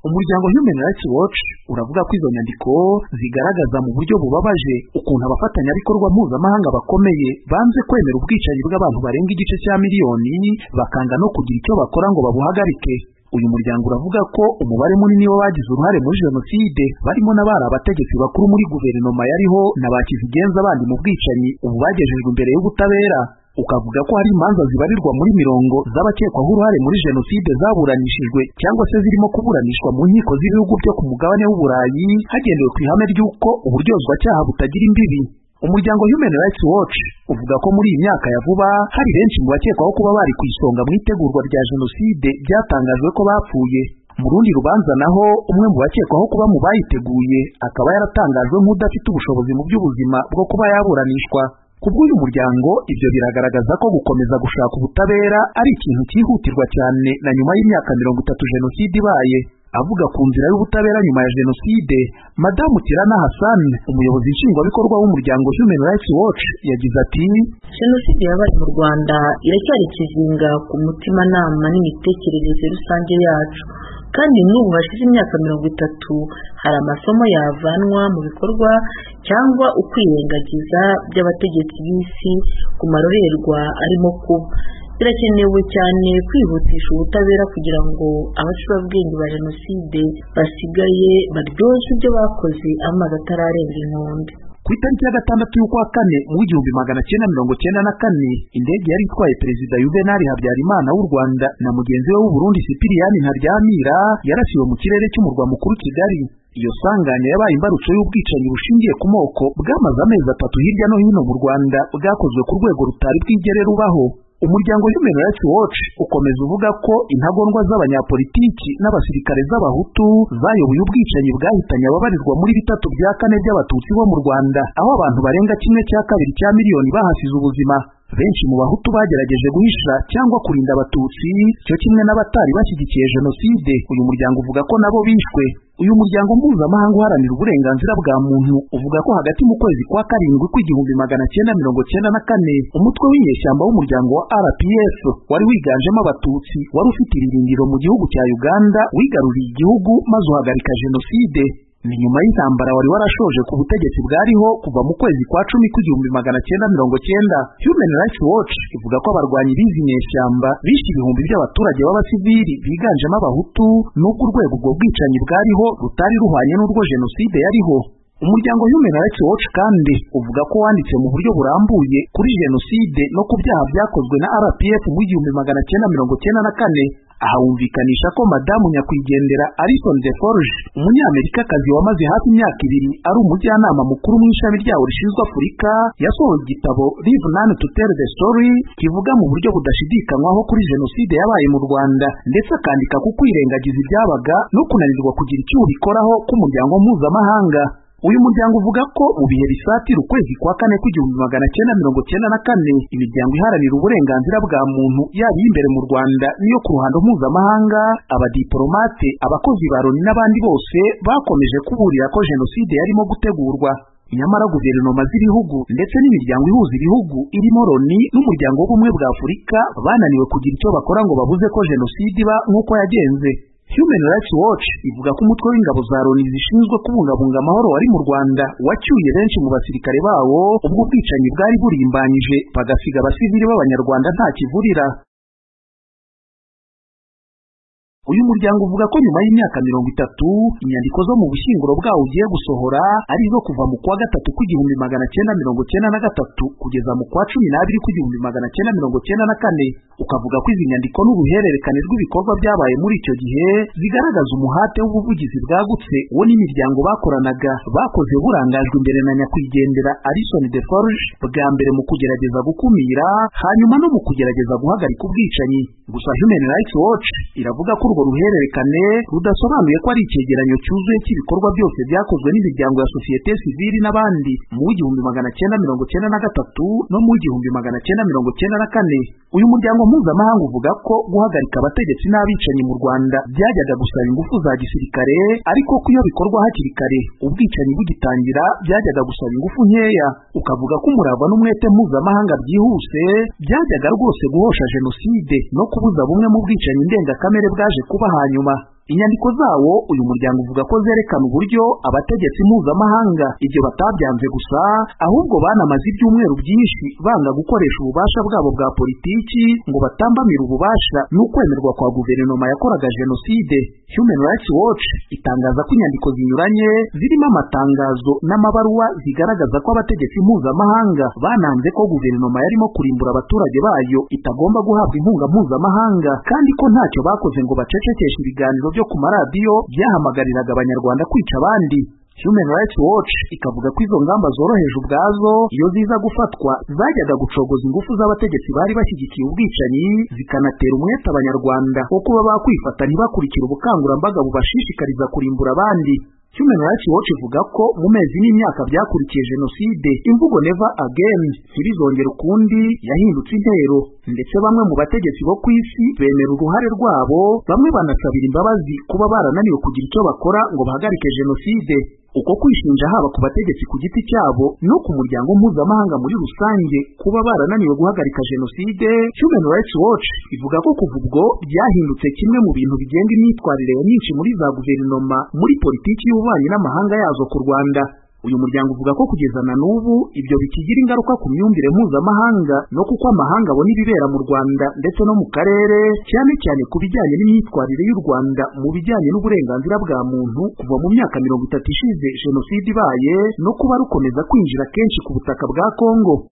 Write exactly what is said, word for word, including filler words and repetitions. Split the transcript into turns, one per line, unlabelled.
Umuryango Human Rights Watch uravuga ko izo nyandiko zigaragaza mu buryo bubabaje ukuntu abafatanyabikorwa mpuzamahanga bakomeye banze kwemera ubwicanyi bw'abantu barenga igice cya miliyoni bakanga no kugira icyo bakora ngo babuhagarike. Uyu muryango uravuga ko umubare munini w'abagize uruhare muri jenoside barimo n'abari abategetsi bakuru muri guverinoma yariho na bakizigenza abandi mu bwicanyi ubu bagejejwe imbere y'ubutabera. Ukavuga ko hari imanza zibarirwa muri mirongo z'abakekwaho uruhare muri jenoside zaburanishijwe cyangwa se zirimo kuburanishwa mu nkiko z'ibihugu byo ku mugabane w'Uburayi hagendewe ku ihame ry'uko uburyozwacyaha butagira imbibi. Umuryango Human Rights Watch uvuga ko muri iyi myaka ya vuba hari benshi mu bakekwaho kuba bari ku isonga mu itegurwa rya jenoside byatangajwe ko bapfuye. Mu rundi rubanza naho umwe mu bakekwaho kuba mu bayiteguye akaba yaratangajwe nk'udafite ubushobozi mu by'ubuzima bwo kuba yaburanishwa. Kubw'uyu muryango ibyo biragaragaza ko gukomeza gushaka ubutabera ari ikintu cyihutirwa cyane na nyuma y'imyaka mirongo itatu jenoside ibaye. Avuga ku nzira y'ubutabera nyuma ya jenoside, Madamu Tirana Hassan, umuyobozi nshingwabikorwa w'umuryango Human Rights Watch, yagize ati:
jenoside yabaye mu Rwanda iracyari ikizinga ku mutimanama n'imitekerereze rusange yacu, kandi n'ubu hashize imyaka mirongo itatu hari amasomo yavanwa mu bikorwa cyangwa ukwirengagiza by'abategetsi b'isi ku marorerwa arimo kuba. Birakenewe cyane kwihutisha ubutabera kugira ngo abacurabwenge ba jenoside basigaye baryozwe ibyo bakoze amazi atararenga inkombe.
Ku itariki ya gatandatu y'ukwa kane mu w'igihumbi magana cyenda mirongo cyenda na kane, indege yari itwaye Perezida Juvenal Habyarimana w'u Rwanda na mugenzi we w'u Burundi Cyprien Ntaryamira yarasiwe mu kirere cy'umurwa mukuru Kigali. Iyo sanganya yabaye imbarutso y'ubwicanyi bushingiye ku moko bwamaze amezi atatu hirya no hino mu Rwanda bwakozwe ku rwego rutari bwigere rubaho. Umuryango Human Rights Watch ukomeza uvuga ko intagondwa z'abanyapolitiki n'abasirikare z'abahutu zayoboye ubwicanyi bwahitanye ababarirwa muri bitatu bya kane by'abatutsi bo mu Rwanda, aho abantu barenga kimwe cya kabiri cya miliyoni bahasize ubuzima. Benshi mu bahutu bagerageje guhisha cyangwa kurinda abatutsi cyo kimwe n'abatari bashyigikiye jenoside. Uyu muryango uvuga ko nabo bishwe. Uyu muryango mpuzamahanga uharanira uburenganzira bwa muntu uvuga ko hagati mu kwezi kwa karindwi kw'igihumbi magana cyenda mirongo cyenda na kane umutwe w'inyeshyamba w'umuryango wa R P F wari wiganjemo abatutsi wari ufite ibirindiro mu gihugu cya Uganda wigaruriye igihugu maze uhagarika jenoside. Ni nyuma y'intambara wari warashoje ku butegetsi bwariho kuva mu kwezi kwa cumi kw'igihumbi magana cyenda mirongo cyenda. Human Rights Watch ivuga ko abarwanyi b'izi nyeshyamba bishe ibihumbi by'abaturage b'abasivili biganjemo abahutu n'ubwo urwego ubwo bwicanyi bwariho rutari ruhwanye n'urwo jenoside yariho. Umuryango Human Rights Watch kandi uvuga ko wanditse mu buryo burambuye kuri jenoside no ku byaha byakozwe na R P F mu igihumbi magana cyenda mirongo cyenda na kane. Aha wumvikanisha ko Madamu Nyakwigendera Alison Deforge, umunyamerikakazi wamaze hafi imyaka ibiri ari umujyanama mukuru mu ishami ryawo rishinzwe Afurika, yasohoye igitabo Live None to Tell the Story kivuga mu buryo budashidikanywaho kuri jenoside yabaye mu Rwanda, ndetse akandika ku kwirengagiza ibyabaga no kunanirwa kugira icyo ubikoraho k'umuryango mpuzamahanga. Uyu muryango uvuga ko mu bihe bisatira ukwezi kwa kane kw'igihumbi magana cyenda mirongo cyenda na kane imiryango iharanira uburenganzira bwa muntu yaba imbere mu Rwanda n'iyo ku ruhando mpuzamahanga, abadiplomate, abakozi ba Loni n'abandi bose bakomeje kuburira ko jenoside yarimo gutegurwa. Nyamara guverinoma z'ibihugu ndetse n'imiryango ihuza ibihugu irimo Loni n'umuryango w'ubumwe bwa Afurika bananiwe kugira icyo bakora ngo babuze ko jenoside iba nk'uko yagenze. Human Rights Watch ivuga ko umutwe w'ingabo za Loni zishinzwe kubungabunga amahoro wari mu Rwanda wacyuye benshi mu basirikare bawo ubwo ubwicanyi bwari burimbanyije bagasiga abasivili b'abanyarwanda nta kivurira. Uyu muryango uvuga ko nyuma y'imyaka mirongo itatu inyandiko zo mu bushyinguro bwawo ugiye gusohora ari zo kuva mu kwa gatatu kw'igihumbi magana cyenda mirongo cyenda na gatatu kugeza mu kwa cumi n'abiri kw'igihumbi magana cyenda mirongo cyenda na kane. Ukavuga ko izi nyandiko n'ubuhererekane rw'ibikorwa byabaye muri icyo gihe zigaragaza umuhate w'ubuvugizi bwagutse uwo n'imiryango bakoranaga bakoze burangajwe imbere na Nyakwigendera Alison Deforge bwa mbere mu kugerageza gukumira hanyuma no mu kugerageza guhagarika ubwicanyi. Gusa Human Rights Watch iravuga ko urwo ruhererekane rudasobanuye ko ari icyegeranyo cyuzuye cy'ibikorwa byose byakozwe n'imiryango ya sosiyete sivili n'abandi mu w'igihumbi magana cyenda mirongo cyenda na gatatu no mu w'igihumbi magana cyenda mirongo cyenda na kane. Uyu muryango mpuzamahanga uvuga ko guhagarika abategetsi n'abicanyi mu Rwanda byajyaga gusaba ingufu za gisirikare, ariko ko iyo bikorwa hakiri kare ubwicanyi bugitangira byajyaga gusaba ingufu nkeya. Ukavuga ko umurava n'umwete mpuzamahanga byihuse byajyaga rwose guhosha jenoside no kubuza bumwe mu bwicanyi ndengakamere bwaje kuba hanyuma. Inyandiko zawo uyu muryango uvuga ko zerekana uburyo abategetsi mpuzamahanga ibyo batabyanze gusa, ahubwo banamaze ibyumweru byinshi banga gukoresha ububasha bwabo bwa politiki ngo batambamire ububasha n'ukwemerwa kwa guverinoma yakoraga jenoside. Human Rights Watch itangaza ko inyandiko zinyuranye zirimo amatangazo n'amabaruwa zigaragaza ko abategetsi mpuzamahanga bananze ko guverinoma yarimo kurimbura abaturage bayo itagomba guhabwa inkunga mpuzamahanga, kandi ko ntacyo bakoze ngo bacecekeshe ibiganiro byo ku maradiyo byahamagariraga abanyarwanda kwica abandi. Human Rights Watch ikavuga ko izo ngamba zoroheje ubwazo iyo ziza gufatwa zajyaga gucogoza ingufu z'abategetsi bari bashyigikiye ubwicanyi, zikanatera umwete abanyarwanda wo kuba bakwifata ntibakurikire ubukangurambaga bubashishikariza kurimbura abandi. Human Rights Watch ivuga ko mu mezi n'imyaka byakurikiye jenoside imvugo never again ntibizongera ukundi yahindutse intero, ndetse bamwe mu bategetsi bo ku isi bemera uruhare rwabo, bamwe banasabira imbabazi kuba barananiwe kugira icyo bakora ngo bahagarike jenoside. Uko kwishinja haba ku bategetsi ku giti cyabo no ku muryango mpuzamahanga muri rusange kuba barananiwe guhagarika jenoside, Human Rights Watch ivuga ko kuva ubwo byahindutse kimwe mu bintu bigenga imyitwarire ya nyinshi muri za guverinoma muri politiki y'ububanyi n'amahanga yazo ku Rwanda. Uyu muryango uvuga ko kugeza na n'ubu ibyo bikigira ingaruka ku myumvire mpuzamahanga no kuko amahanga abona ibibera mu Rwanda ndetse no mu karere, cyane cyane ku bijyanye n'imyitwarire y'u Rwanda mu bijyanye n'uburenganzira bwa muntu kuva mu myaka mirongo itatu ishize jenoside ibaye no kuba rukomeza kwinjira kenshi ku butaka bwa Kongo.